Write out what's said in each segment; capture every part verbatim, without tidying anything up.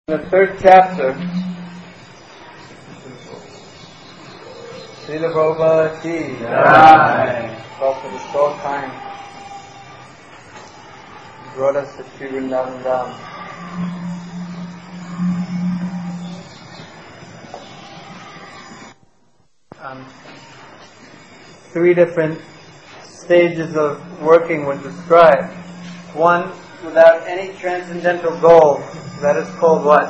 In the third chapter, Srila Prabhupada Ki Jai. God for the short time brought us to Sri Vrindavan Dham. Um, three different stages of working were described. One, without any transcendental goal, that is called what?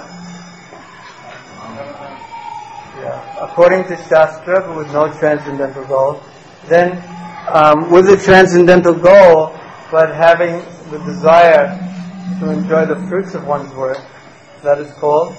Yeah. According to Shastra, but with no transcendental goal. Then, um, with a transcendental goal, but having the desire to enjoy the fruits of one's work, that is called.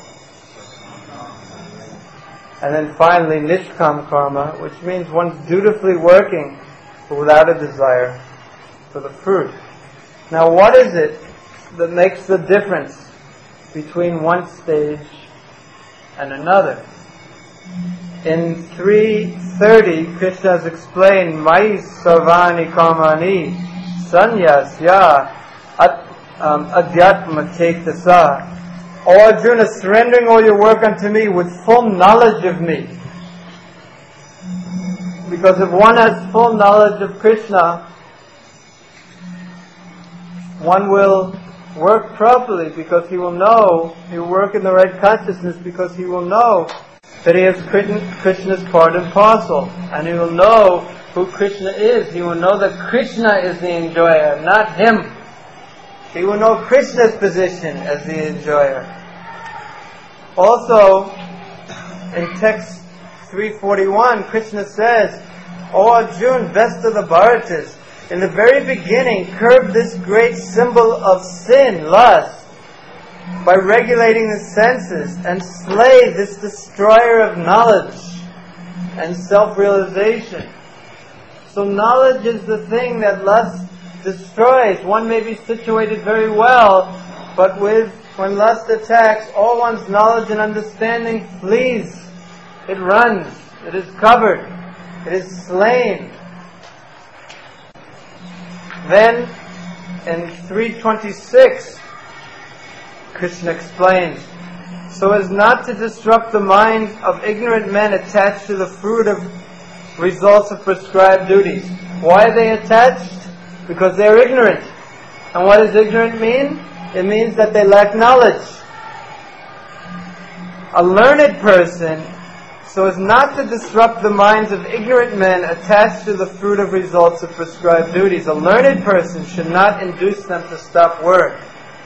And then finally, Nishkam Karma, which means one's dutifully working, but without a desire for the fruit. Now, what is it that makes the difference between one stage and another? In three thirty, Krishna has explained, Mai Sarvani Karmani Sanyasya At um, Adhyatma Chetasa. O Arjuna, surrendering all your work unto me with full knowledge of me. Because if one has full knowledge of Krishna, one will work properly, because he will know, he will work in the right consciousness, because he will know that he has Krishna's part and parcel, and he will know who Krishna is. He will know that Krishna is the enjoyer, not him. He will know Krishna's position as the enjoyer. Also, in text three forty-one, Krishna says, O Arjuna, best of the Bharatas, in the very beginning, curb this great symbol of sin, lust, by regulating the senses, and slay this destroyer of knowledge and self-realization. So knowledge is the thing that lust destroys. One may be situated very well, but with when lust attacks, all one's knowledge and understanding flees. It runs. It is covered. It is slain. Then, in three twenty-six, Krishna explains, so as not to disrupt the mind of ignorant men attached to the fruit of results of prescribed duties. Why are they attached? Because they are ignorant. And what does ignorant mean? It means that they lack knowledge. A learned person, so as not to disrupt the minds of ignorant men attached to the fruit of results of prescribed duties. A learned person should not induce them to stop work.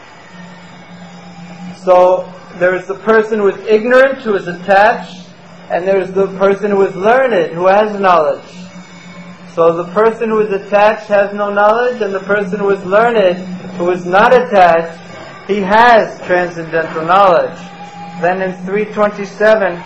So, there is the person who is ignorant, who is attached, and there is the person who is learned, who has knowledge. So the person who is attached has no knowledge, and the person who is learned, who is not attached, he has transcendental knowledge. Then in three twenty-seven,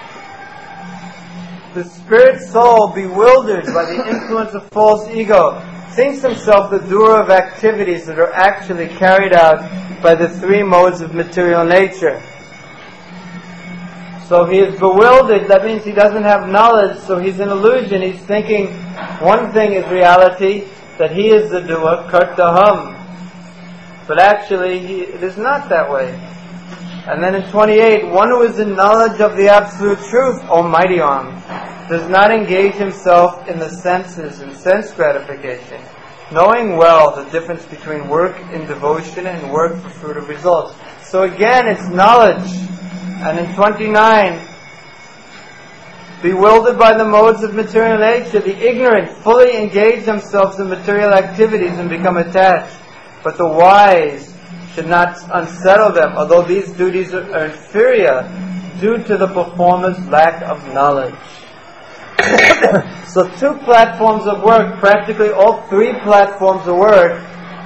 the spirit soul, bewildered by the influence of false ego, thinks himself the doer of activities that are actually carried out by the three modes of material nature. So he is bewildered, that means he doesn't have knowledge, so he's an illusion. He's thinking one thing is reality, that he is the doer, kartaham. But actually, he, it is not that way. And then in twenty-eight, one who is in knowledge of the absolute truth, Almighty Om, does not engage himself in the senses and sense gratification, knowing well the difference between work in devotion and work for fruit of results. So again, it's knowledge. And in twenty-nine, bewildered by the modes of material nature, the ignorant fully engage themselves in material activities and become attached. But the wise should not unsettle them, although these duties are inferior due to the performer's lack of knowledge. So two platforms of work, practically all three platforms of work,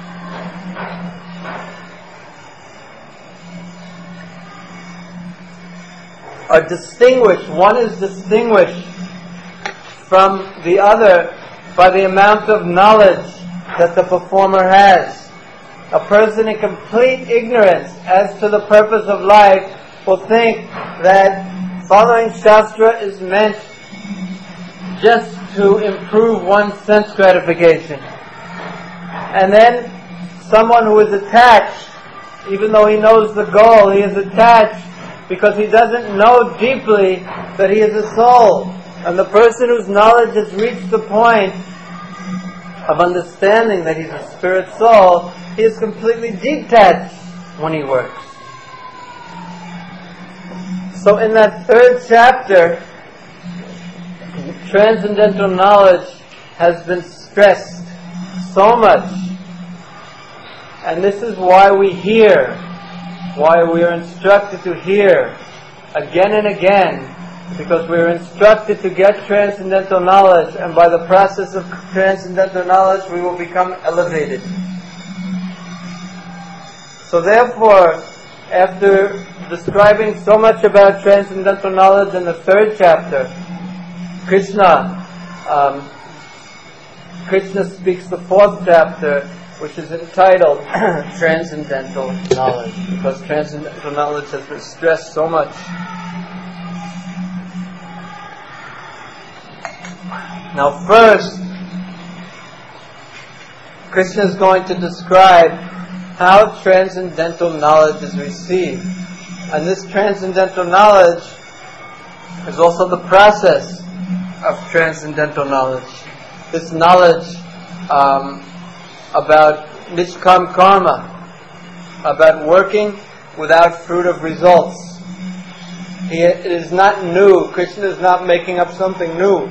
are distinguished. One is distinguished from the other by the amount of knowledge that the performer has. A person in complete ignorance as to the purpose of life will think that following Shastra is meant just to improve one's sense gratification. And then someone who is attached Even though he knows the goal, he is attached because he doesn't know deeply that he is a soul. And the person whose knowledge has reached the point of understanding that he's a spirit soul, he is completely detached when he works. So in that third chapter, transcendental knowledge has been stressed so much. And this is why we hear, why we are instructed to hear again and again, because we are instructed to get transcendental knowledge, and by the process of transcendental knowledge we will become elevated. So therefore, after describing so much about transcendental knowledge in the third chapter, Krishna, um, Krishna speaks the fourth chapter, which is entitled Transcendental Knowledge, because transcendental knowledge has been stressed so much. Now first, Krishna is going to describe how transcendental knowledge is received. And this transcendental knowledge is also the process of transcendental knowledge. This knowledge um, about Nishkam Karma, about working without fruit of results. He, it is not new. Krishna is not making up something new.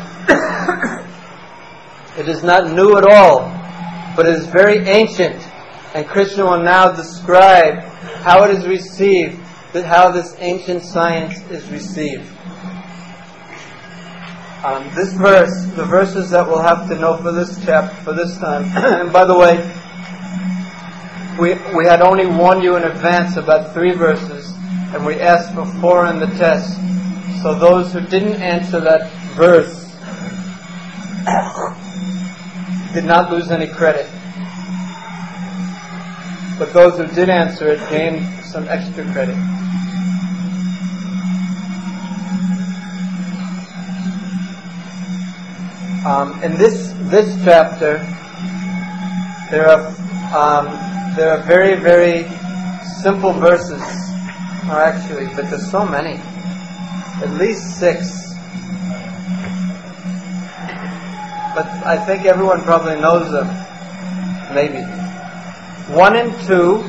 It is not new at all, but it is very ancient. And Krishna will now describe how it is received, how this ancient science is received. Um, this verse, the verses that we'll have to know for this chapter, for this time. And by the way, we we had only warned you in advance about three verses, and we asked for four in the test. So those who didn't answer that verse did not lose any credit. But those who did answer it gained some extra credit. Um, in this this chapter, there are um, there are very very simple verses. Or actually, but there's so many, at least six. But I think everyone probably knows them. Maybe one and two.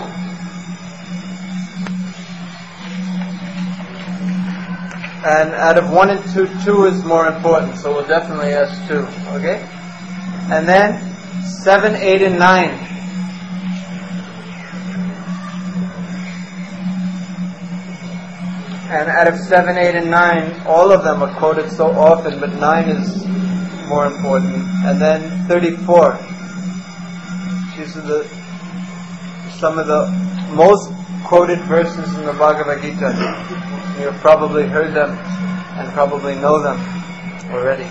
And out of one and two, two is more important, so we'll definitely ask two, okay? And then seven, eight, and nine. And out of seven, eight, and nine, all of them are quoted so often, but nine is more important. And then thirty-four. These are the some of the most quoted verses in the Bhagavad Gita. You've probably heard them and probably know them already.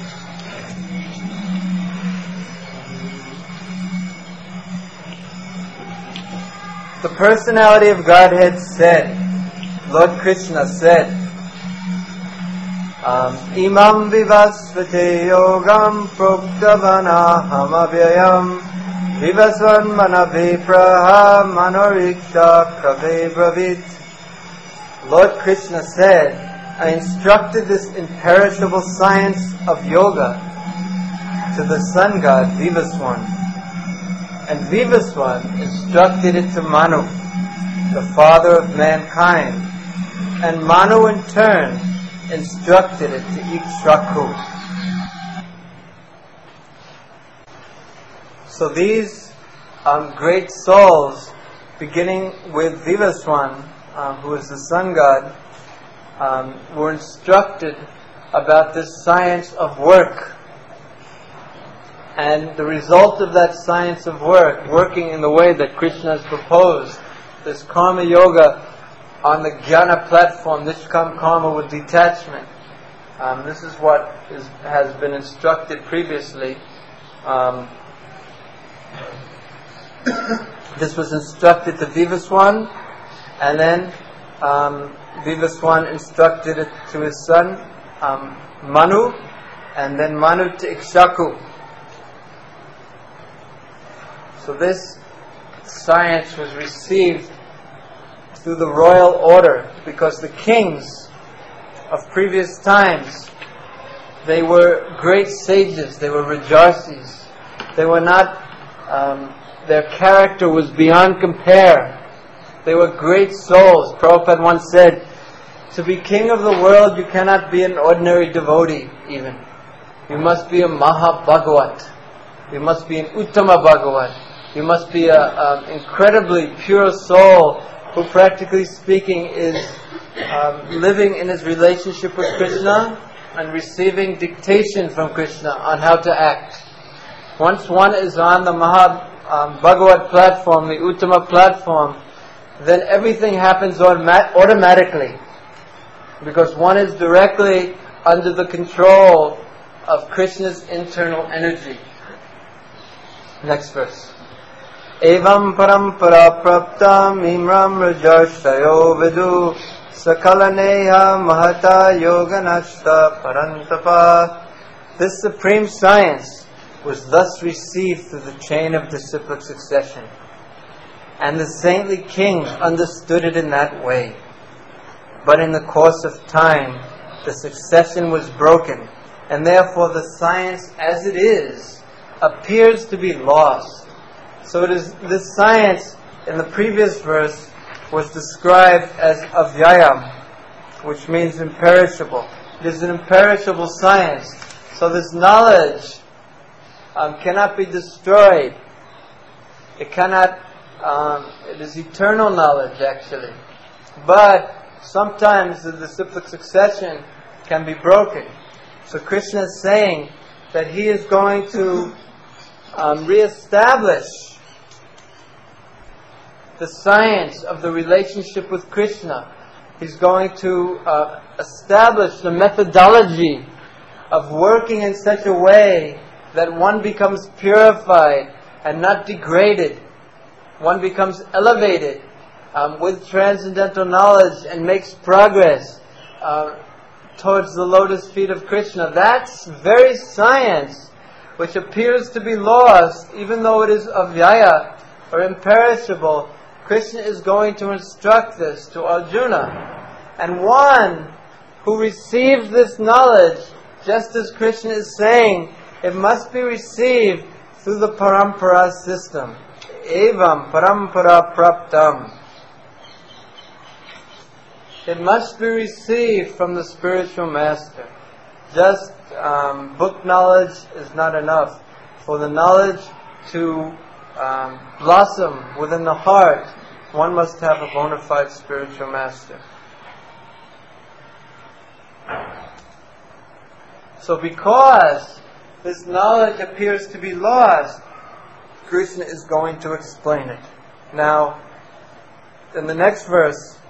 The personality of Godhead said, Lord Krishna said, um, Imam vivasvate yogam proktavanaham avyayam vivasvan manavipraha manoriksha kave bravit. Lord Krishna said, I instructed this imperishable science of yoga to the sun god Vivaswan. And Vivaswan instructed it to Manu, the father of mankind. And Manu in turn instructed it to Ikshvaku. So these um, great souls, beginning with Vivaswan, Um, who is the sun god, um, were instructed about this science of work. And the result of that science of work, working in the way that Krishna has proposed, this karma yoga on the jnana platform, nishkam karma with detachment. Um, this is what is, has been instructed previously. Um, this was instructed to Vivaswan. And then um, Vivaswan instructed it to his son um, Manu, and then Manu to Ikshvaku. So this science was received through the royal order, because the kings of previous times, they were great sages, they were rajarsis. They were not, um, their character was beyond compare. They were great souls. Prabhupada once said, to be king of the world, you cannot be an ordinary devotee even. You must be a Maha Bhagavat. You must be an Uttama Bhagavat. You must be an incredibly pure soul who, practically speaking, is um, living in his relationship with Krishna and receiving dictation from Krishna on how to act. Once one is on the Maha um, Bhagavat platform, the Uttama platform, then everything happens automa- automatically. Because one is directly under the control of Krishna's internal energy. Next verse. Evam parampara praptam imram rajarshtayo vidu sakalaneha mahata yoganashta parantapa. This supreme science was thus received through the chain of disciplic succession. And the saintly kings understood it in that way. But in the course of time, the succession was broken, and therefore the science as it is appears to be lost. So it is, this science in the previous verse was described as avyayam, which means imperishable. It is an imperishable science. So this knowledge um, cannot be destroyed. It cannot, um, it is eternal knowledge actually. But sometimes the disciplic succession can be broken. So Krishna is saying that he is going to um, re-establish the science of the relationship with Krishna. He's going to uh, establish the methodology of working in such a way that one becomes purified and not degraded. One becomes elevated um, with transcendental knowledge and makes progress uh, towards the lotus feet of Krishna. That's very science which appears to be lost, even though it is avyaya or imperishable. Krishna is going to instruct this to Arjuna. And one who receives this knowledge, just as Krishna is saying, it must be received through the parampara system. Evam parampara praptam. It must be received from the spiritual master. Just um, book knowledge is not enough. For the knowledge to um, blossom within the heart, one must have a bona fide spiritual master. So because this knowledge appears to be lost, Krishna is going to explain it. Now, in the next verse,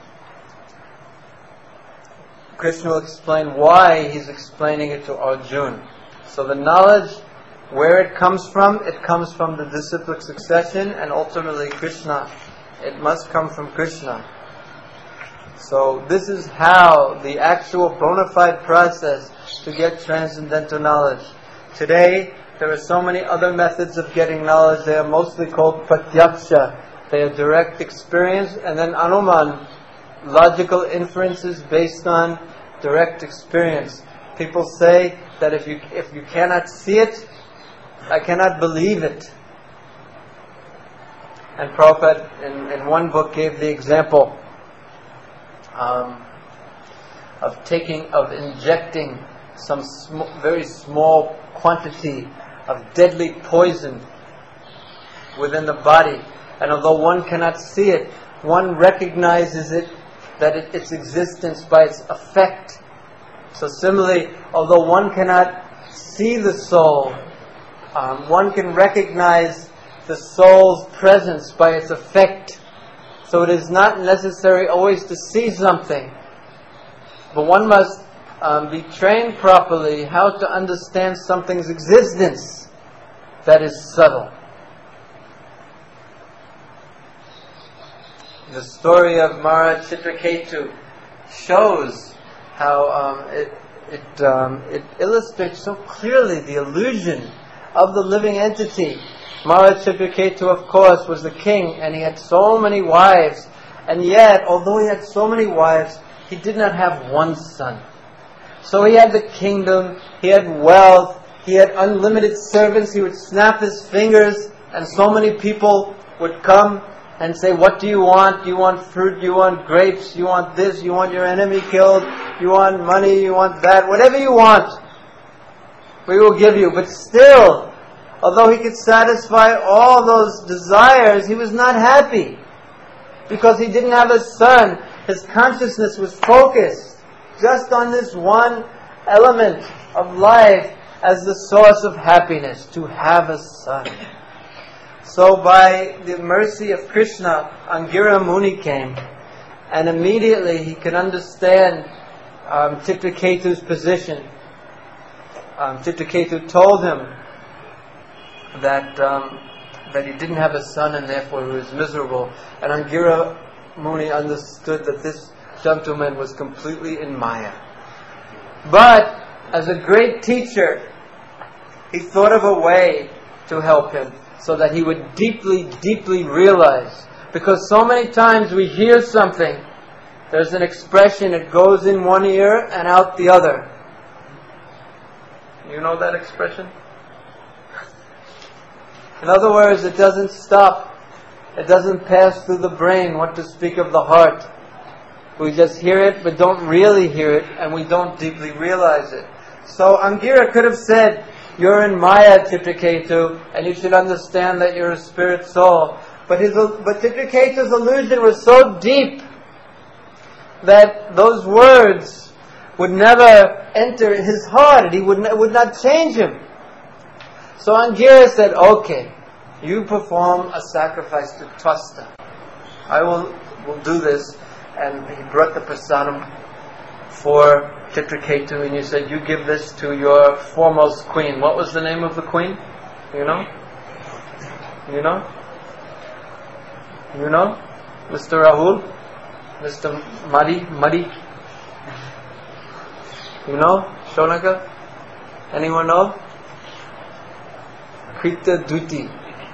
Krishna will explain why he's explaining it to Arjuna. So the knowledge, where it comes from, it comes from the disciplic succession, and ultimately Krishna. It must come from Krishna. So this is how the actual bona fide process to get transcendental knowledge. Today, there are so many other methods of getting knowledge. They are mostly called pratyaksha. They are direct experience, and then anuman, logical inferences based on direct experience. People say that if you if you cannot see it, I cannot believe it. And Prabhupada in, in one book gave the example um, of taking, of injecting some sm- very small quantity of deadly poison within the body. And although one cannot see it, one recognizes it, that it, its existence by its effect. So similarly, although one cannot see the soul, um, one can recognize the soul's presence by its effect. So it is not necessary always to see something, but one must um, be trained properly how to understand something's existence that is subtle. The story of Maharaj Chitraketu shows how um, it it um, it illustrates so clearly the illusion of the living entity. Maharaj Chitraketu, of course, was the king, and he had so many wives, And yet, although he had so many wives, he did not have one son. So he had the kingdom, he had wealth, he had unlimited servants. He would snap his fingers and so many people would come and say, what do you want? Do you want fruit? Do you want grapes? You want this? You want your enemy killed? You want money? You want that? Whatever you want, we will give you. But still, although he could satisfy all those desires, he was not happy. Because he didn't have a son. His consciousness was focused just on this one element of life as the source of happiness, to have a son. So by the mercy of Krishna, Angira Muni came, and immediately he could understand um, Chitraketu's position. Um, Chitraketu told him that um, that he didn't have a son and therefore he was miserable. And Angira Muni understood that this gentleman was completely in Maya. But as a great teacher, he thought of a way to help him so that he would deeply, deeply realize. Because so many times we hear something, there's an expression, it goes in one ear and out the other. You know that expression? In other words, it doesn't stop. It doesn't pass through the brain, what to speak of the heart. We just hear it, but don't really hear it, and we don't deeply realize it. So Angira could have said, you're in Maya, Chitraketu, and you should understand that you're a spirit soul. But his, but Chitraketu's illusion was so deep that those words would never enter his heart, and he would, it would not change him. So Angira said, okay, you perform a sacrifice to Twasta. I will, will do this. And he brought the prasadam for Chitraketu, and he said, you give this to your foremost queen. What was the name of the queen? You know? You know? You know? Mister Rahul? Mister Muddy? Muddy? You know? Shonaka? Anyone know? Krita Duti.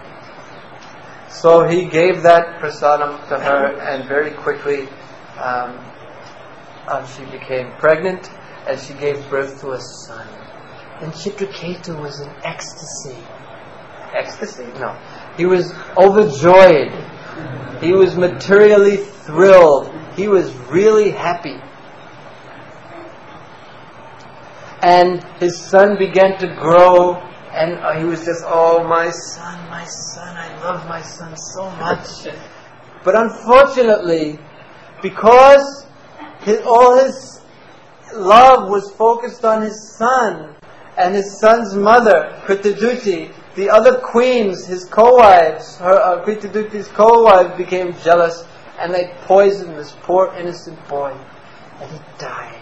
So he gave that prasadam to her, and very quickly um, um, she became pregnant, and she gave birth to a son. And Chitraketu was in ecstasy. Ecstasy? No. He was overjoyed. He was materially thrilled. He was really happy. And his son began to grow, and uh, he was just, oh, my son, my son, I love my son so much. But unfortunately, because his, all his love was focused on his son and his son's mother, Kritaduti, the other queens, his co-wives, her, uh, Kritaduti's co-wives became jealous, and they poisoned this poor innocent boy, and he died.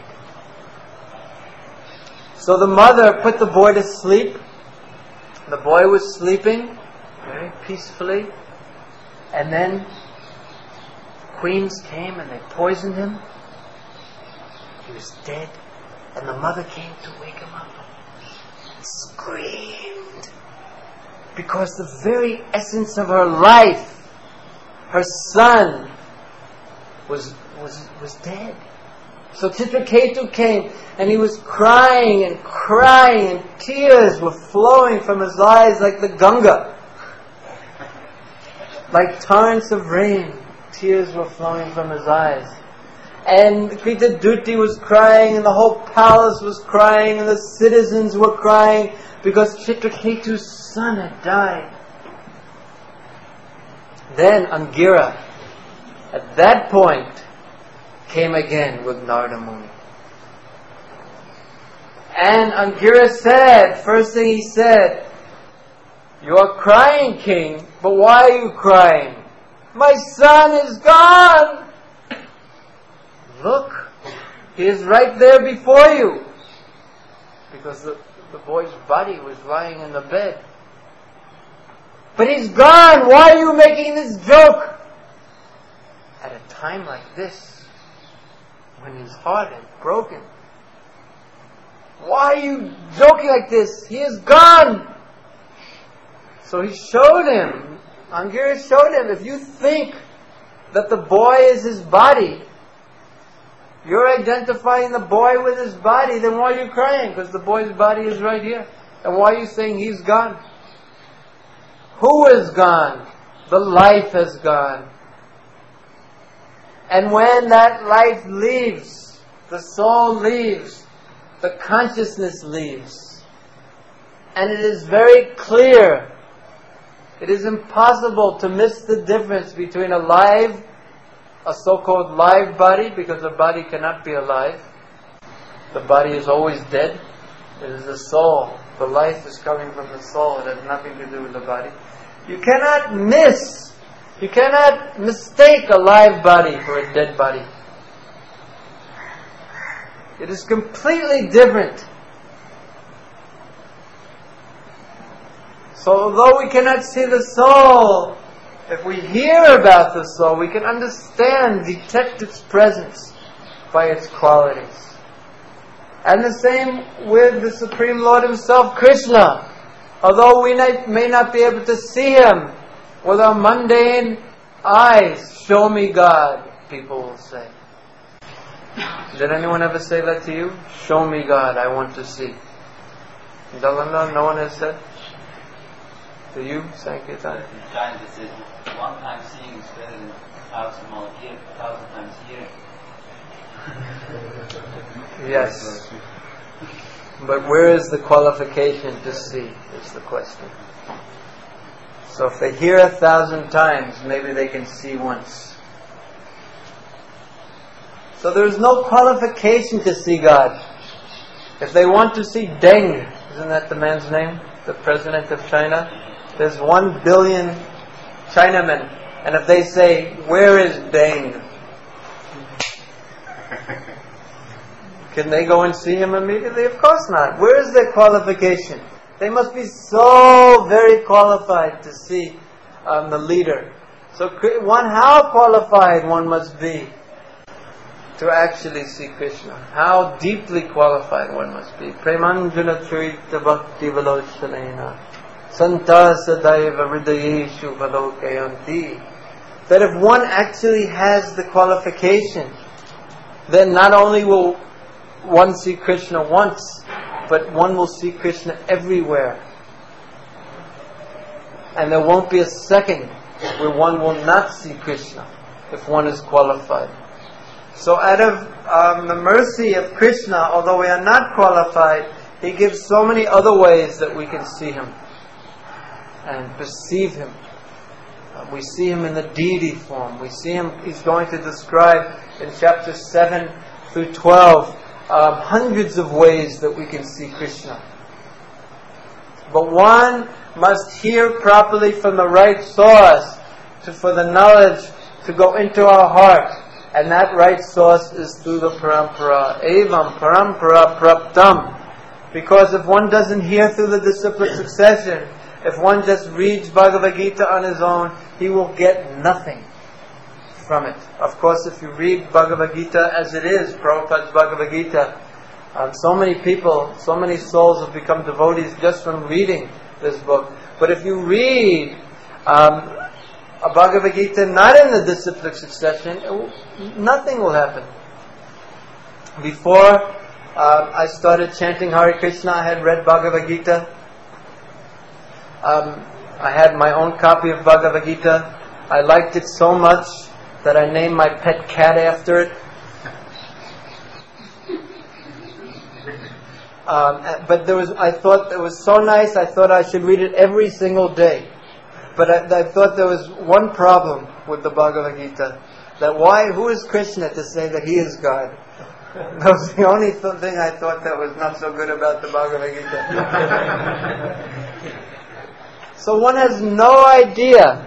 So the mother put the boy to sleep. The boy was sleeping very peacefully, and then queens came and they poisoned him. He was dead, and the mother came to wake him up and screamed, because the very essence of her life, her son, was was was dead. So Chitraketu came, and he was crying and crying, and tears were flowing from his eyes like the Ganga. Like torrents of rain, tears were flowing from his eyes. And Kritaduti was crying, and the whole palace was crying, and the citizens were crying, because Chitraketu's son had died. Then Angira, at that point, came again with Narada Muni. And Angira said, first thing he said, you are crying, king, but why are you crying? My son is gone! Look, he is right there before you. Because the, the boy's body was lying in the bed. But he's gone! Why are you making this joke? At a time like this, when his heart is broken, why are you joking like this? He is gone! So he showed him, Angira showed him, if you think that the boy is his body, you're identifying the boy with his body, then why are you crying? Because the boy's body is right here. And why are you saying he's gone? Who is gone? The life has gone. And when that life leaves, the soul leaves, the consciousness leaves. And it is very clear. It is impossible to miss the difference between a live, a so-called live body, because the body cannot be alive. The body is always dead. It is the soul. The life is coming from the soul. It has nothing to do with the body. You cannot miss, you cannot mistake a live body for a dead body. It is completely different. So although we cannot see the soul, if we hear about the soul, we can understand, detect its presence by its qualities. And the same with the Supreme Lord Himself, Krishna. Although we may not be able to see Him with our mundane eyes, show me God, people will say. Did anyone ever say that to you? Show me God, I want to see. Dalanda, no one has said? To you, Sankirtan? China says, one time seeing is better than a thousand more here, a thousand times here. Yes. But where is the qualification to see, is the question. So if they hear a thousand times, maybe they can see once. So there is no qualification to see God. If they want to see Deng, isn't that the man's name? The president of China? There's one billion Chinamen. And if they say, where is Deng? Can they go and see him immediately? Of course not. Where is their qualification? They must be so very qualified to see um, the leader. So one, how qualified one must be to actually see Krishna. How deeply qualified one must be. Premanjana Charita Bhakti Valochalena Santa Sadaiva Hridayeshu Valokayanti. That if one actually has the qualification, then not only will one see Krishna once, but one will see Krishna everywhere. And there won't be a second where one will not see Krishna if one is qualified. So out of um, the mercy of Krishna, although we are not qualified, He gives so many other ways that we can see Him and perceive Him. Uh, we see Him in the deity form. We see Him, He's going to describe in chapter seven through twelve um, hundreds of ways that we can see Krishna. But one must hear properly from the right source to, for the knowledge to go into our heart. And that right source is through the parampara. Evam parampara praptam. Because if one doesn't hear through the disciplic succession, if one just reads Bhagavad Gita on his own, he will get nothing from it. Of course, if you read Bhagavad Gita as it is, Prabhupada's Bhagavad Gita, um, so many people, so many souls have become devotees just from reading this book. But if you read um, a Bhagavad Gita not in the disciplic succession, it will, nothing will happen. Before um, I started chanting Hare Krishna, I had read Bhagavad Gita. Um, I had my own copy of Bhagavad Gita. I liked it so much that I named my pet cat after it. Um, but there was, I thought it was so nice, I thought I should read it every single day. But I, I thought there was one problem with the Bhagavad Gita. That why, who is Krishna to say that He is God? That was the only th- thing I thought that was not so good about the Bhagavad Gita. So one has no idea.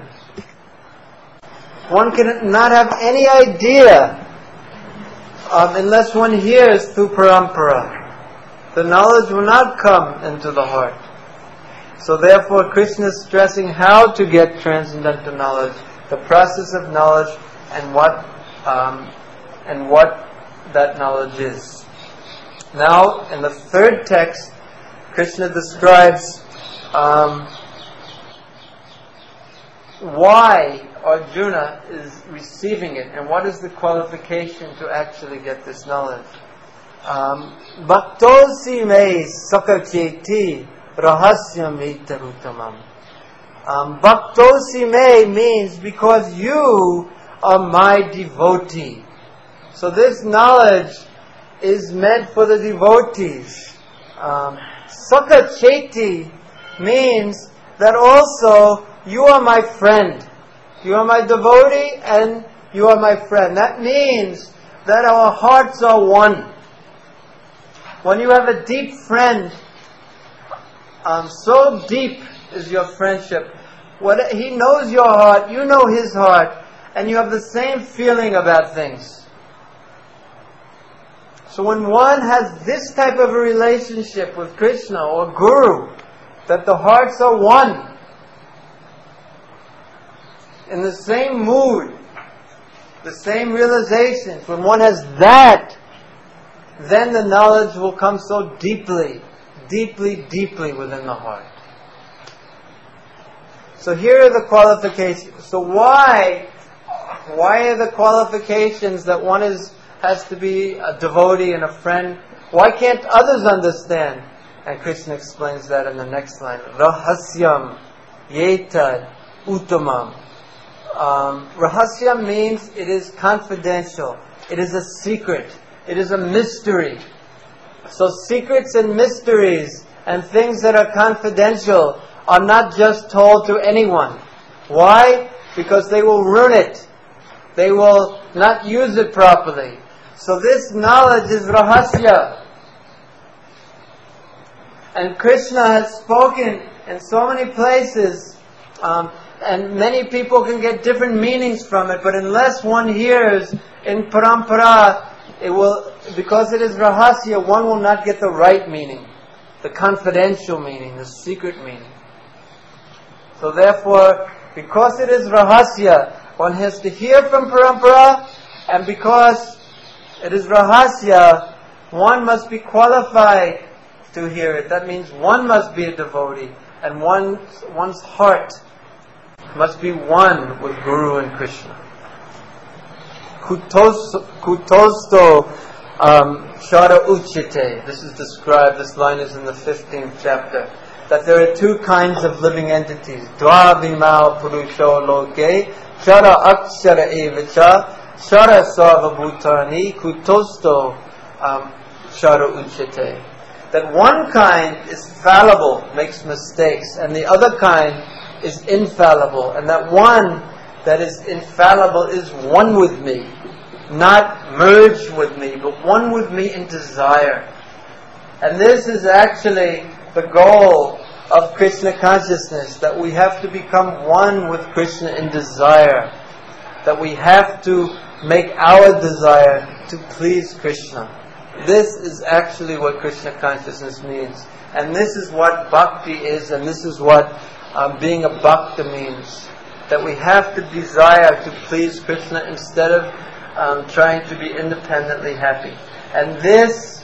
One can not have any idea um, unless one hears through parampara. The knowledge will not come into the heart. So therefore Krishna is stressing how to get transcendental knowledge, the process of knowledge, and what um, and what that knowledge is. Now, in the third text, Krishna describes um, why Arjuna is receiving it. And what is the qualification to actually get this knowledge? Um, Bhaktosi me sakacheti rahasyam etarutamam. Um, Bhaktosi me means because you are my devotee. So this knowledge is meant for the devotees. Um, Sakacheti means that also you are my friend. You are my devotee and you are my friend. That means that our hearts are one. When you have a deep friend, um, so deep is your friendship. What, he knows your heart, you know his heart, and you have the same feeling about things. So when one has this type of a relationship with Krishna or Guru, that the hearts are one, in the same mood, the same realizations, when one has that, then the knowledge will come so deeply, deeply, deeply within the heart. So here are the qualifications. So why, why are the qualifications that one is has to be a devotee and a friend? Why can't others understand? And Krishna explains that in the next line. Rahasyam yetad uttamam. Um, rahasya means it is confidential. It is a secret. It is a mystery. So secrets and mysteries and things that are confidential are not just told to anyone. Why? Because they will ruin it. They will not use it properly. So this knowledge is rahasya. And Krishna has spoken in so many places, um, and many people can get different meanings from it, but unless one hears in parampara, it will, because it is rahasya, one will not get the right meaning, the confidential meaning, the secret meaning. So therefore, because it is rahasya, one has to hear from parampara, and because it is rahasya, one must be qualified to hear it. That means one must be a devotee, and one, one's heart must be one with Guru and Krishna. Kutos, kutosto um, shara uchite. This is described, this line is in the fifteenth chapter, that there are two kinds of living entities. Dva vimao purusho loke, shara akshara evacha, shara sarva bhutani, kutosto um, shara uchite. That one kind is fallible, makes mistakes, and the other kind is infallible. And that one that is infallible is one with me. Not merged with me, but one with me in desire. And this is actually the goal of Krishna consciousness, that we have to become one with Krishna in desire. That we have to make our desire to please Krishna. This is actually what Krishna consciousness means. And this is what bhakti is, and this is what um, being a bhakta means. That we have to desire to please Krishna instead of um, trying to be independently happy. And this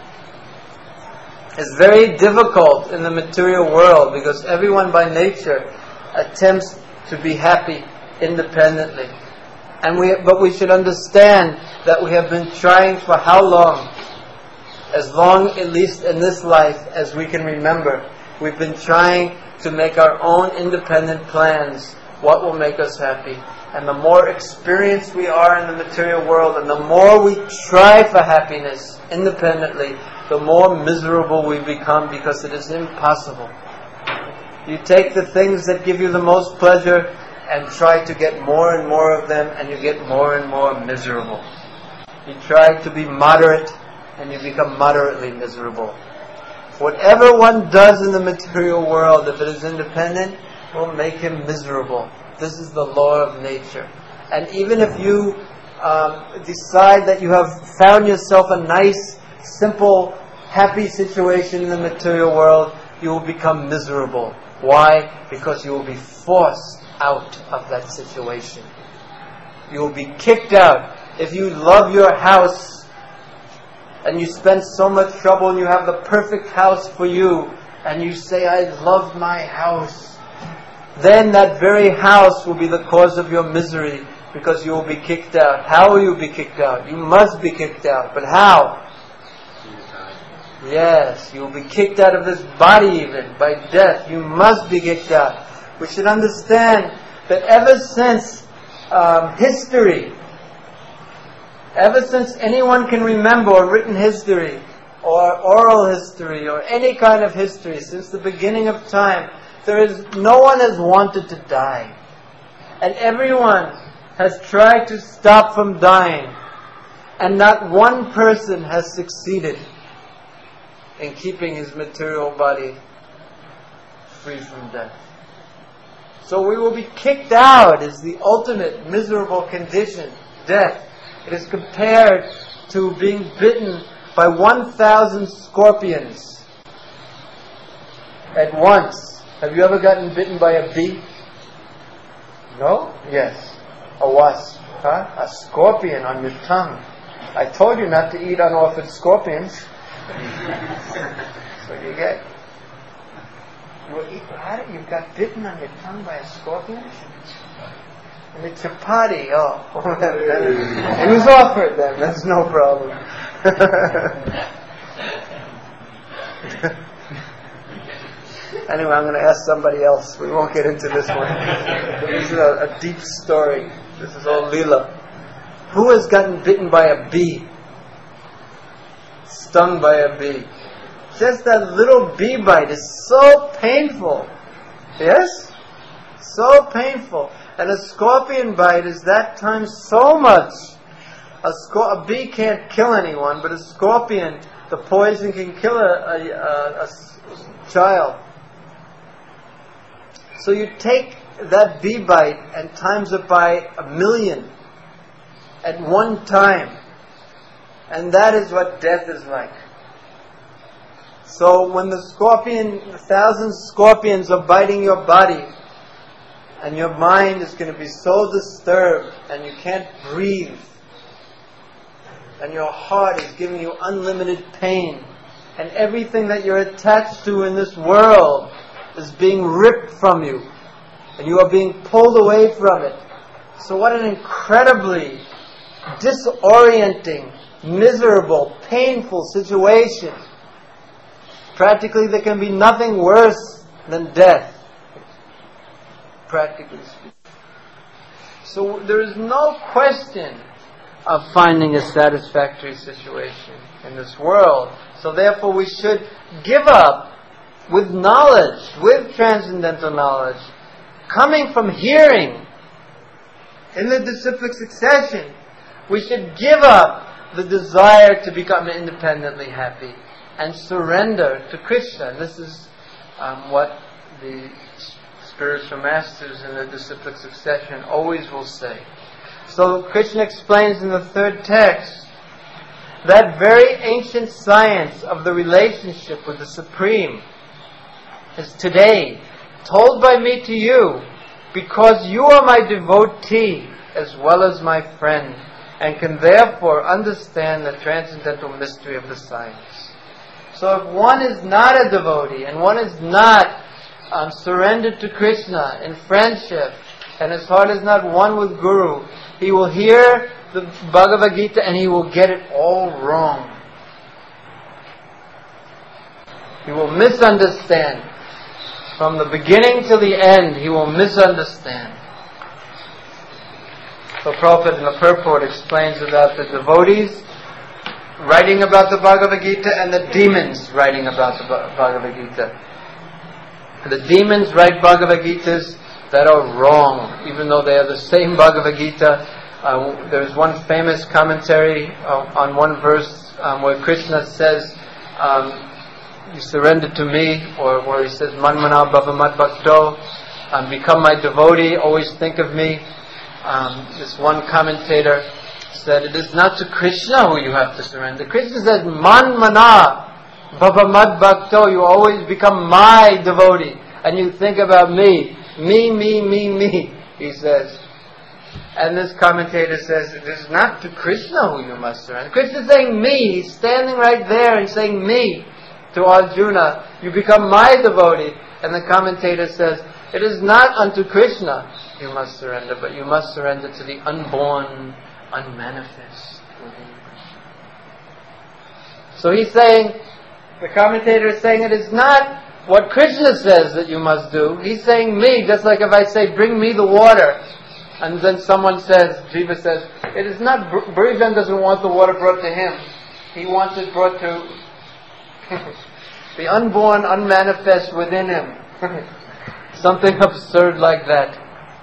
is very difficult in the material world, because everyone by nature attempts to be happy independently. And we, but we should understand that we have been trying for how long? As long, at least in this life, as we can remember. We've been trying to make our own independent plans, what will make us happy. And the more experienced we are in the material world, and the more we try for happiness independently, the more miserable we become, because it is impossible. You take the things that give you the most pleasure and try to get more and more of them, and you get more and more miserable. You try to be moderate, and you become moderately miserable. Whatever one does in the material world, if it is independent, will make him miserable. This is the law of nature. And even if you um, decide that you have found yourself a nice, simple, happy situation in the material world, you will become miserable. Why? Because you will be forced out of that situation. You will be kicked out. If you love your house and you spend so much trouble and you have the perfect house for you, and you say, I love my house, then that very house will be the cause of your misery, because you will be kicked out. How will you be kicked out? You must be kicked out. But how? Yes, you will be kicked out of this body even, by death. You must be kicked out. We should understand that ever since um, history, ever since anyone can remember, or written history, or oral history, or any kind of history, since the beginning of time, there is no one has wanted to die. And everyone has tried to stop from dying. And not one person has succeeded in keeping his material body free from death. So we will be kicked out is the ultimate miserable condition, death. It is compared to being bitten by one thousand scorpions at once. Have you ever gotten bitten by a bee? No? Yes. A wasp. Huh? A scorpion on your tongue. I told you not to eat unorphaned scorpions. That's what you get. You eat, how do you got bitten on your tongue by a scorpion? And the chapati, oh, it was offered then, that's no problem. Anyway, I'm going to ask somebody else. We won't get into this one. This is a, a deep story. This is all Leela. Who has gotten bitten by a bee? Stung by a bee? Just that little bee bite is so painful. Yes? So painful. And a scorpion bite is that time so much. A, scor- a bee can't kill anyone, but a scorpion, the poison can kill a, a, a, a child. So you take that bee bite and times it by a million at one time. And that is what death is like. So when the scorpion, a thousand scorpions are biting your body, and your mind is going to be so disturbed, and you can't breathe, and your heart is giving you unlimited pain, and everything that you're attached to in this world is being ripped from you, and you are being pulled away from it. So what an incredibly disorienting, miserable, painful situation. Practically there can be nothing worse than death. Practically speaking. So there is no question of finding a satisfactory situation in this world. So therefore we should give up with knowledge, with transcendental knowledge, coming from hearing in the disciplic succession. We should give up the desire to become independently happy and surrender to Krishna. This is um, what the spiritual masters in the disciplic succession always will say. So Krishna explains in the third text that very ancient science of the relationship with the Supreme is today told by me to you, because you are my devotee as well as my friend, and can therefore understand the transcendental mystery of the science. So if one is not a devotee, and one is not um, surrendered to Krishna in friendship, and his heart is not one with Guru, he will hear the Bhagavad Gita and he will get it all wrong. He will misunderstand. From the beginning to the end, he will misunderstand. So Prabhupada in the purport explains about the devotees writing about the Bhagavad Gita and the demons writing about the Bhagavad Gita. The demons write Bhagavad Gitas that are wrong, even though they are the same Bhagavad Gita. Uh, there is one famous commentary uh, on one verse um, where Krishna says, um, you surrender to me, or where he says, Manmana Bhava Mad Bhakto, um, become my devotee, always think of me. Um, this one commentator said, it is not to Krishna who you have to surrender. Krishna says, Manmana Bhava Mad Bhakto, you always become my devotee, and you think about me. Me, me, me, me, he says. And this commentator says, it is not to Krishna who you must surrender. Krishna is saying me, he's standing right there and saying me to Arjuna, you become my devotee. And the commentator says, It is not unto Krishna you must surrender, but you must surrender to the unborn, unmanifest within Krishna. So he's saying, the commentator is saying, it is not what Krishna says that you must do. He's saying me, just like if I say, bring me the water, and then someone says, Jiva says, it is not, Burijan doesn't want the water brought to him. He wants it brought to the unborn, unmanifest within him. Something absurd like that.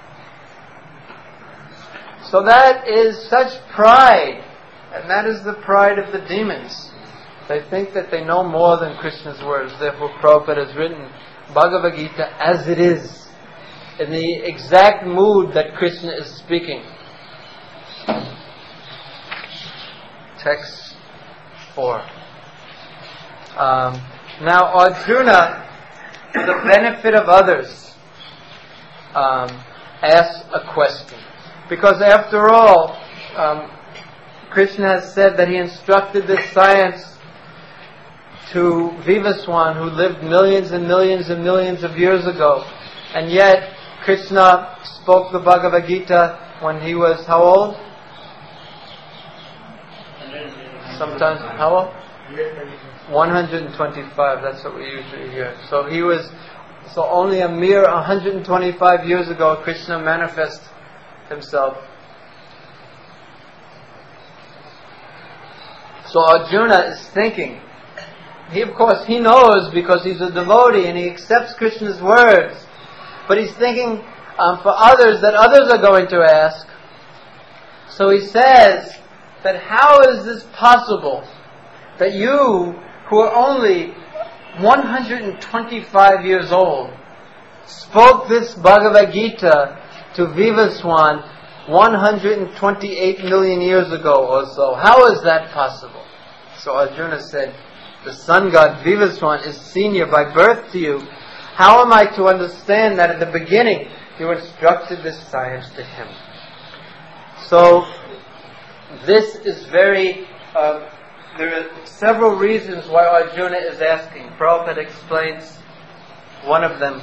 So that is such pride, and that is the pride of the demons. They think that they know more than Krishna's words. Therefore Prabhupada has written Bhagavad Gita as it is, in the exact mood that Krishna is speaking. Text four. Um, now Arjuna, for the benefit of others, um, asks a question. Because after all, um, Krishna has said that he instructed this science to Vivaswan, who lived millions and millions and millions of years ago. And yet, Krishna spoke the Bhagavad Gita when he was how old? Sometimes, how old? one hundred twenty-five, that's what we usually hear. So he was, so only a mere one hundred twenty-five years ago, Krishna manifested himself. So Arjuna is thinking, he of course, he knows because he's a devotee and he accepts Krishna's words, but he's thinking um, for others that others are going to ask. So he says that how is this possible that you, who are only one hundred twenty-five years old, spoke this Bhagavad Gita to Vivaswan one hundred twenty-eight million years ago or so? How is that possible? So Arjuna said, the sun god Vivaswan is senior by birth to you. How am I to understand that at the beginning you instructed this science to him? So this is very, uh, there are several reasons why Arjuna is asking. Prabhupada explains one of them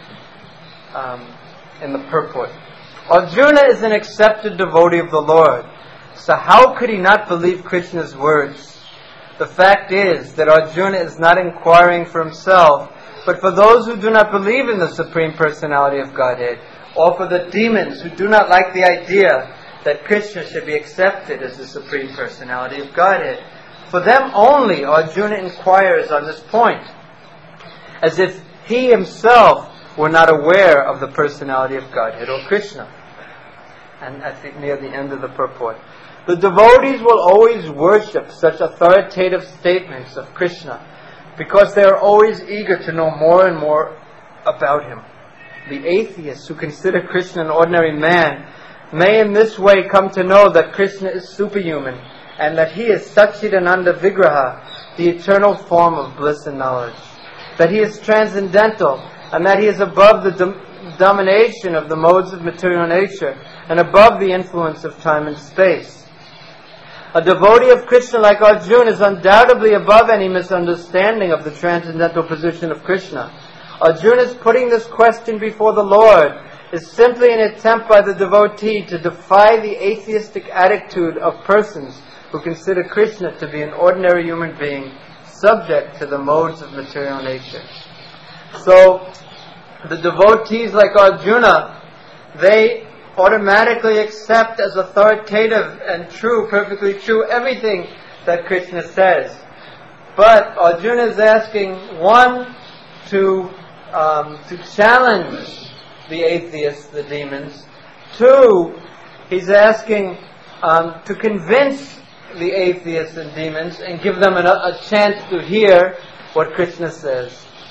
um, in the purport. Arjuna is an accepted devotee of the Lord, so how could he not believe Krishna's words? The fact is that Arjuna is not inquiring for himself, but for those who do not believe in the Supreme Personality of Godhead, or for the demons who do not like the idea that Krishna should be accepted as the Supreme Personality of Godhead. For them only Arjuna inquires on this point, as if he himself were not aware of the personality of Godhead or Krishna. And I think near the end of the purport, the devotees will always worship such authoritative statements of Krishna because they are always eager to know more and more about him. The atheists who consider Krishna an ordinary man may in this way come to know that Krishna is superhuman and that he is Satchidananda Vigraha, the eternal form of bliss and knowledge, that he is transcendental and that he is above the dom- domination of the modes of material nature and above the influence of time and space. A devotee of Krishna like Arjuna is undoubtedly above any misunderstanding of the transcendental position of Krishna. Arjuna's putting this question before the Lord is simply an attempt by the devotee to defy the atheistic attitude of persons who consider Krishna to be an ordinary human being subject to the modes of material nature. So, the devotees like Arjuna, they automatically accept as authoritative and true, perfectly true, everything that Krishna says. But Arjuna is asking, one, to um, to challenge the atheists, the demons. Two, he's asking um, to convince the atheists and demons and give them an, a chance to hear what Krishna says.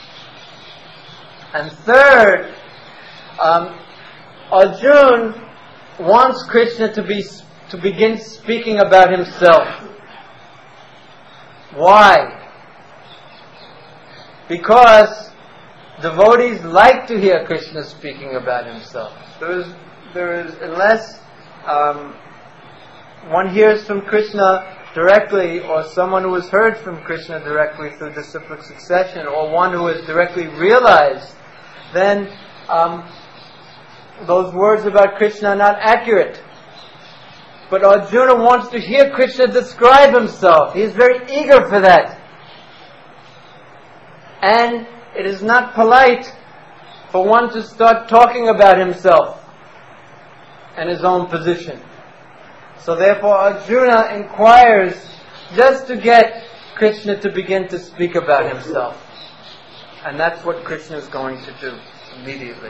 And third, um, Arjuna wants Krishna to be to begin speaking about himself. Why? Because devotees like to hear Krishna speaking about himself. There is, there is, unless um, one hears from Krishna directly, or someone who has heard from Krishna directly through disciplic succession, or one who has directly realized, then um, those words about Krishna are not accurate. But Arjuna wants to hear Krishna describe himself. He is very eager for that. And it is not polite for one to start talking about himself and his own position. So therefore Arjuna inquires just to get Krishna to begin to speak about himself. And that's what Krishna is going to do immediately.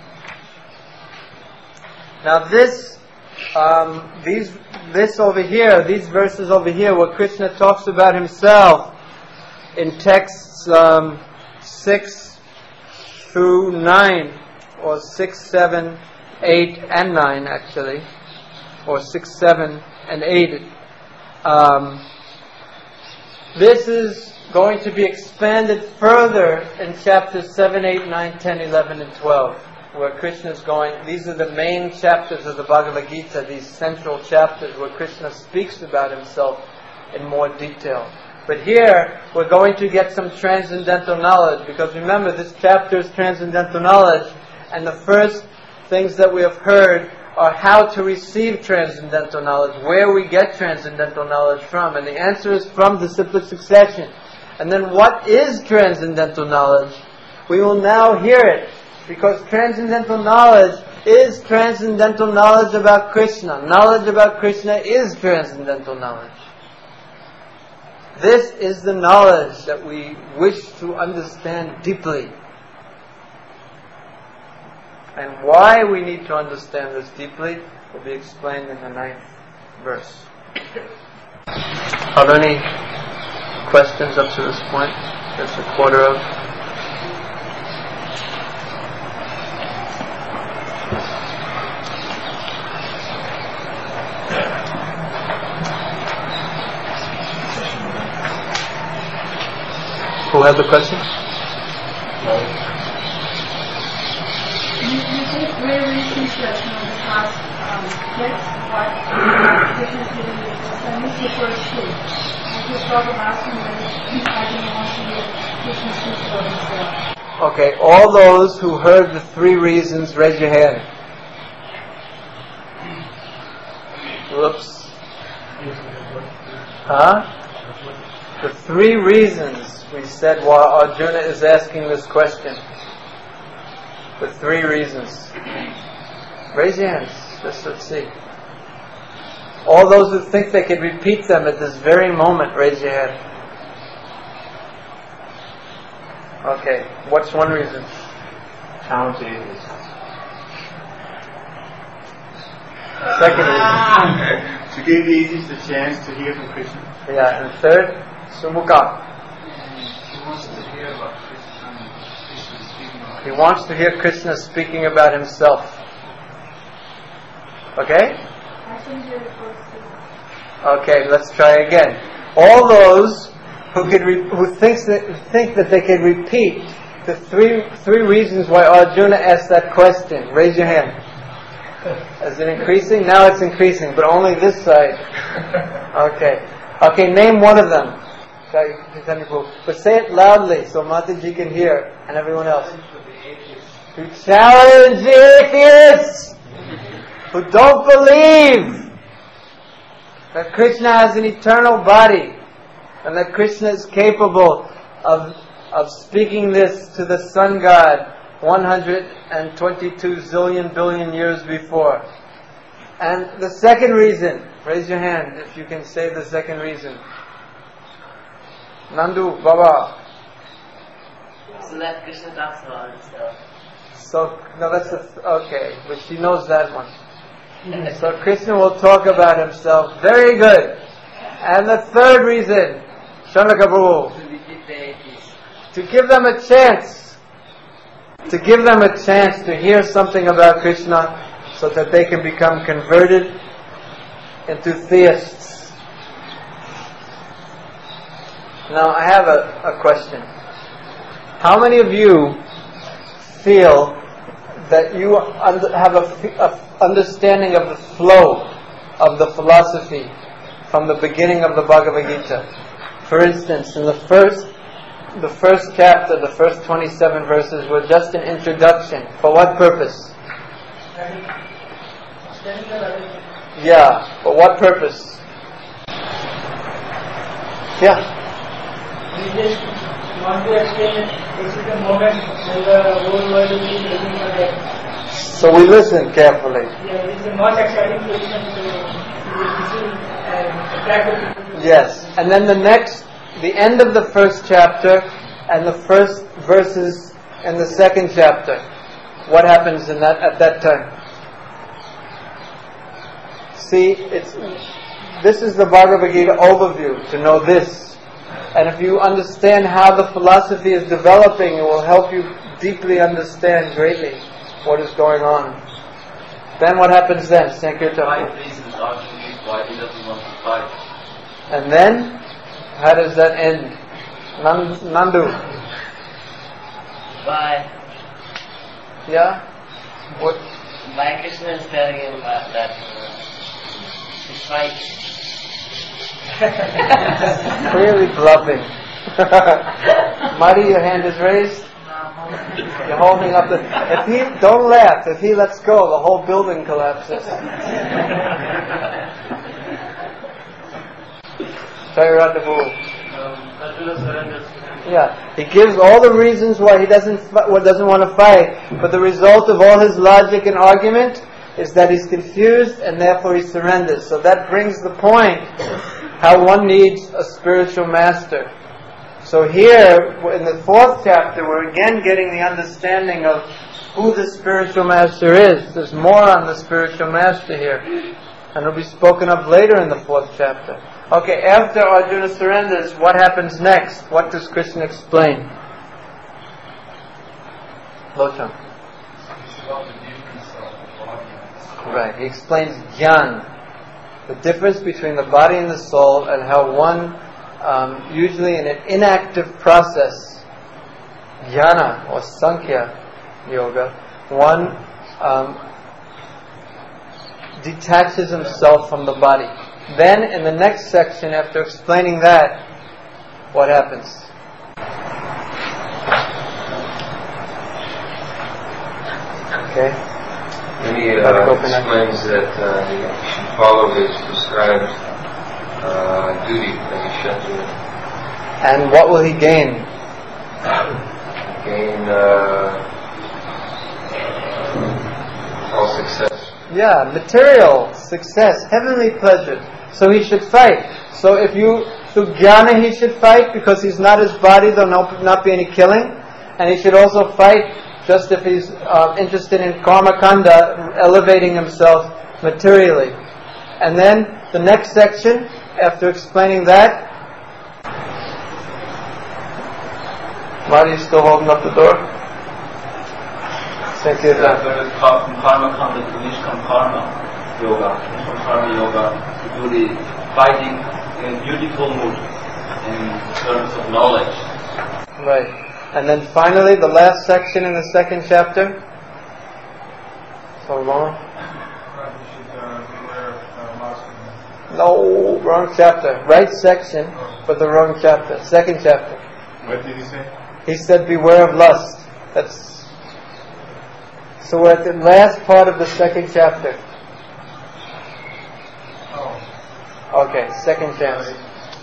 Now this, um, these, this over here, these verses over here, where Krishna talks about himself in texts um, six through nine, or six, seven, eight, and nine actually, or six, seven, and eight. Um, this is going to be expanded further in chapters seven, eight, nine, ten, eleven, and twelve, where Krishna is going. These are the main chapters of the Bhagavad Gita, these central chapters where Krishna speaks about himself in more detail. But here, we're going to get some transcendental knowledge, because remember, this chapter is transcendental knowledge, and the first things that we have heard are how to receive transcendental knowledge, where we get transcendental knowledge from, and the answer is from disciplic succession. And then what is transcendental knowledge? We will now hear it, because transcendental knowledge is transcendental knowledge about Krishna. Knowledge about Krishna is transcendental knowledge. This is the knowledge that we wish to understand deeply. And why we need to understand this deeply will be explained in the ninth verse. Are there any questions up to this point? That's a quarter of. Who has the question? You think very recent that you know, the past um, gets what Krishna is giving you. And this is the first two. And just talk about asking whether I didn't want to hear Krishna speak for himself. Okay, all those who heard the three reasons, raise your hand. Whoops. Huh? The three reasons we said why Arjuna is asking this question. The three reasons. Raise your hands. Just let's see. All those who think they could repeat them at this very moment, raise your hand. Okay. What's one reason? Challenging. Second reason. To give Isis the chance to hear from Krishna. Yeah, and third, Sumukha. He wants to hear about Krishna, Krishna speaking about He wants to hear Krishna speaking about himself. Okay? I think you're the first two. Okay, let's try again. All those who could re- who thinks that think that they could repeat the three three reasons why Arjuna asked that question. Raise your hand. Is it increasing? Now it's increasing, but only this side. Okay. Okay, name one of them. But say it loudly so Mataji can hear and everyone else. To challenge the atheists who don't believe that Krishna has an eternal body and that Krishna is capable of of speaking this to the sun god one hundred twenty-two zillion billion years before. And the second reason, raise your hand if you can say the second reason. Nandu, Baba. So that Krishna talks about himself. So, no, that's the, okay, but she knows that one. So Krishna will talk about himself. Very good. And the third reason, Shanaka Prabhu, To defeat the atheists. to give them a chance, to give them a chance to hear something about Krishna so that they can become converted into theists. Now I have a, a question. How many of you feel that you under, have a, a understanding of the flow of the philosophy from the beginning of the Bhagavad Gita? For instance, in the first the first chapter, the first twenty-seven verses were just an introduction. For what purpose? Yeah, for what purpose? Yeah. We just want to explain this is the moment when the whole world will be looking for that. So we listen carefully. Yeah, this is the most exciting position to listen and attract the people. Yes, and then the next, the end of the first chapter and the first verses in the second chapter. What happens in that at that time? See, it's this is the Bhagavad Gita overview, to know this. And if you understand how the philosophy is developing, it will help you deeply understand greatly what is going on. Then what happens then? Sankirtan. Five reasons Arjuna gives why he doesn't want to fight. And then, how does that end? Nandu. Why? Yeah? What? Why Krishna is telling him uh, that uh, to fight? Clearly bluffing. Marty, your hand is raised. You're holding up the... If he... Don't laugh. If he lets go, the whole building collapses. Yeah, he gives all the reasons why he doesn't doesn't want to fight, but the result of all his logic and argument is that he's confused and therefore he surrenders. So that brings the point how one needs a spiritual master. So here, in the fourth chapter, we're again getting the understanding of who the spiritual master is. There's more on the spiritual master here, and it'll be spoken of later in the fourth chapter. Okay, after Arjuna surrenders, what happens next? What does Krishna explain? Locham. Right, he explains jnana, the difference between the body and the soul, and how one, um, usually in an inactive process, jnana or sankhya yoga, one um, detaches himself from the body. Then, in the next section, after explaining that, what happens? Okay. Then he uh, explains that uh, he should follow his prescribed uh, duty that he should do. And what will he gain? Gain uh, all success. Yeah, material success, heavenly pleasures. So he should fight. So if you, through jnana he should fight, because he's not his body, there'll no, not be any killing. And he should also fight just if he's uh, interested in karma kanda, elevating himself materially. And then the next section, after explaining that, why are you still holding up the door? Thank you. From karma kanda to nishkam karma yoga. Nishkam karma yoga to do the fighting in a beautiful mood in terms of knowledge. Right. And then finally, the last section in the second chapter. So long. No, wrong chapter. Right section, but the wrong chapter. Second chapter. What did he say? He said, beware of lust. That's... So we're at the last part of the second chapter. Okay, second chapter.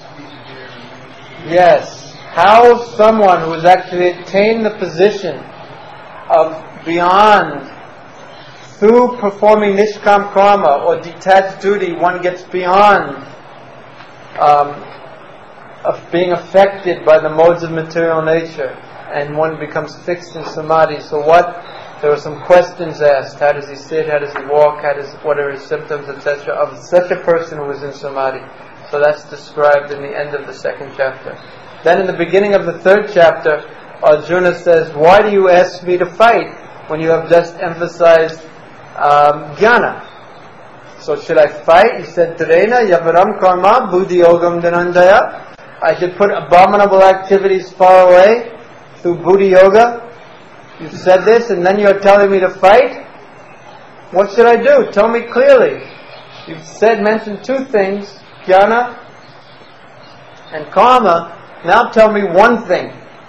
Yes. How someone who has actually attained the position of beyond, through performing nishkam karma or detached duty, one gets beyond um, of being affected by the modes of material nature, and one becomes fixed in samadhi. So what? There were some questions asked. How does he sit? How does he walk? How does, what are his symptoms, et cetera of such a person who is in samadhi. So that's described in the end of the second chapter. Then in the beginning of the third chapter, Arjuna says, why do you ask me to fight when you have just emphasized um, jnana? So should I fight? He said, Tarena yavaram karma buddhi yogam dhananjaya. I should put abominable activities far away through buddhi yoga. You've said this and then you're telling me to fight? What should I do? Tell me clearly. You've said, mentioned two things, jnana and karma. Now tell me one thing.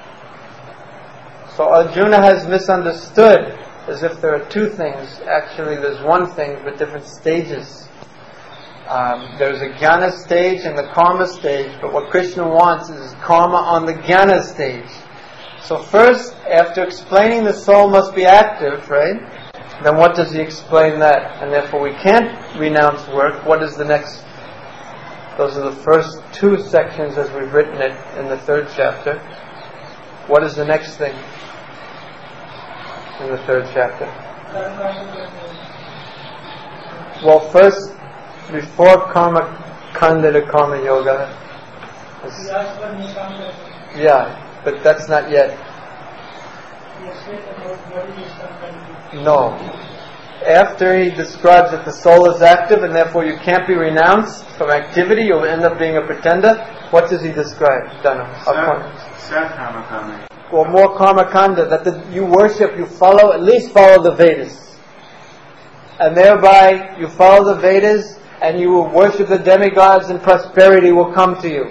So Arjuna has misunderstood as if there are two things. Actually, there's one thing, but different stages. Um, there's a jnana stage and the karma stage, but what Krishna wants is karma on the jnana stage. So first, after explaining the soul must be active, right? Then what does he explain that? And therefore we can't renounce work. What is the next? Those are the first two sections as we've written it in the third chapter. What is the next thing in the third chapter? Well, first, before karma kanda to karma yoga. is- Yeah, but that's not yet. No. After he describes that the soul is active and therefore you can't be renounced from activity, you'll end up being a pretender. What does he describe? Dano. Well, more karma kanda, that the, you worship, you follow, at least follow the Vedas. And thereby you follow the Vedas and you will worship the demigods and prosperity will come to you.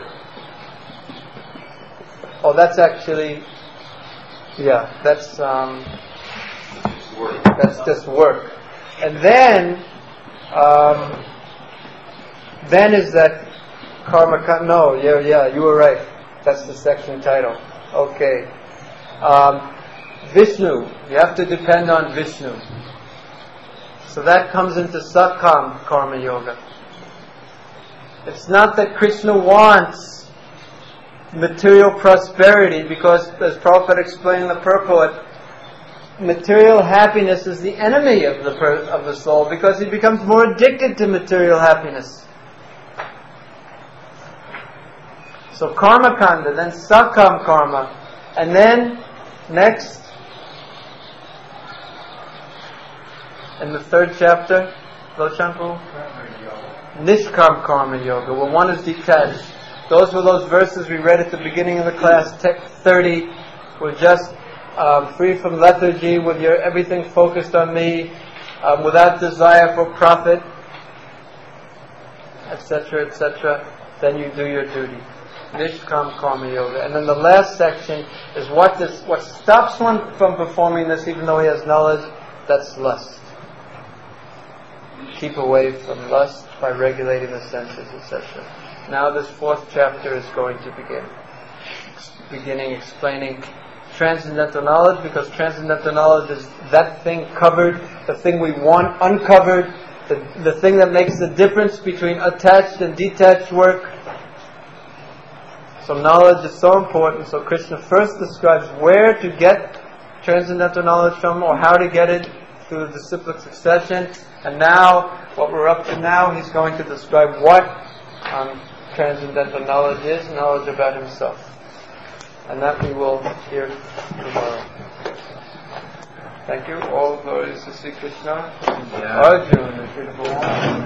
Oh, that's actually, yeah, that's um, that's just work. And then, um, then is that karma? No, yeah, yeah, you were right. That's the section title. Okay. Um, Vishnu. You have to depend on Vishnu. So that comes into Sakam Karma Yoga. It's not that Krishna wants material prosperity, because, as Prabhupada explained in the purport, material happiness is the enemy of the per- of the soul, because he becomes more addicted to material happiness. So karma kanda, then sakam karma, and then next in the third chapter, Lochanpu, nishkam karma yoga, where one is detached. Those were those verses we read at the beginning of the class. Text thirty, were just um, free from lethargy, with your everything focused on me, um, without desire for profit, et cetera, et cetera. Then you do your duty. Nishkam Karma Yoga. And then the last section is what this, what stops one from performing this, even though he has knowledge. That's lust. Keep away from lust by regulating the senses, et cetera. Now this fourth chapter is going to begin. Beginning explaining transcendental knowledge, because transcendental knowledge is that thing covered, the thing we want uncovered, the, the thing that makes the difference between attached and detached work. So knowledge is so important. So Krishna first describes where to get transcendental knowledge from, or how to get it through the disciplic succession. And now, what we're up to now, he's going to describe what um, transcendental knowledge is, knowledge about himself. And that we will hear tomorrow. Thank you. All glories to Sri Krishna. Yeah. Arjuna, beautiful one.